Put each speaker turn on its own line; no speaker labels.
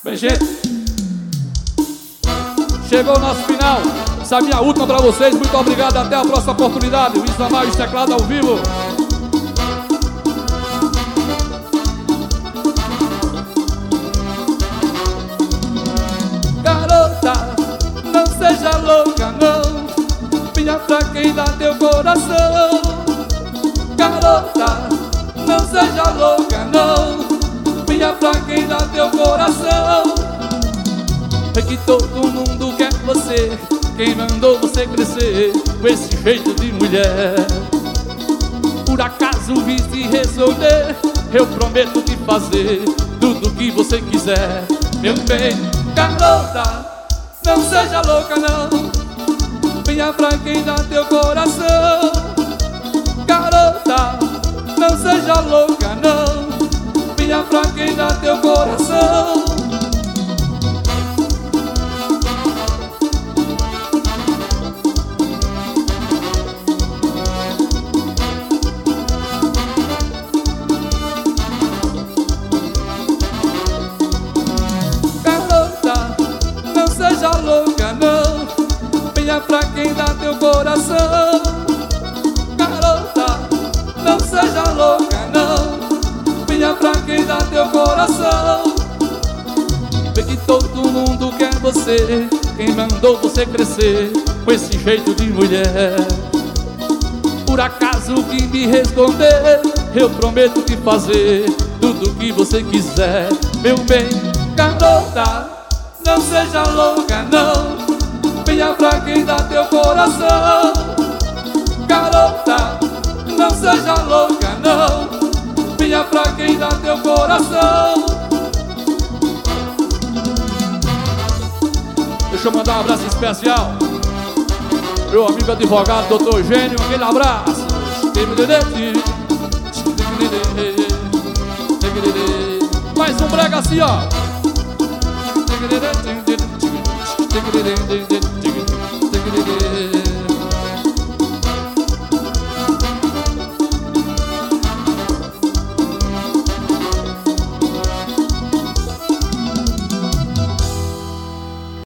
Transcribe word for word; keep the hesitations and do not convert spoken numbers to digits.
Bem, gente, chegou o nosso final. Essa é a minha última pra vocês. Muito obrigado, até a próxima oportunidade. O Isamar e o teclado ao vivo. Garota, não seja louca não, minha pra quem dá teu coração. Garota, não seja louca não, minha pra quem dá teu coração. É que todo mundo quer você, quem mandou você crescer com esse jeito de mulher? Por acaso vim te resolver, eu prometo te fazer tudo que você quiser. Meu bem, garota, não seja louca não, venha pra quem dá teu coração. Garota, não seja louca não, venha pra quem dá teu coração. Garota, não seja louca não, venha pra quem dá teu coração. Garota, não seja louca não, venha pra quem dá teu coração. Vê que todo mundo quer você, quem mandou você crescer com esse jeito de mulher? Por acaso vim me responder, eu prometo te fazer tudo que você quiser. Meu bem, garota, não seja louca não, venha pra quem dá teu coração. Garota, não seja louca não, venha pra quem dá teu coração. Deixa eu mandar um abraço especial meu amigo advogado, doutor Eugênio. Aquele abraço. Mais um brega assim, ó.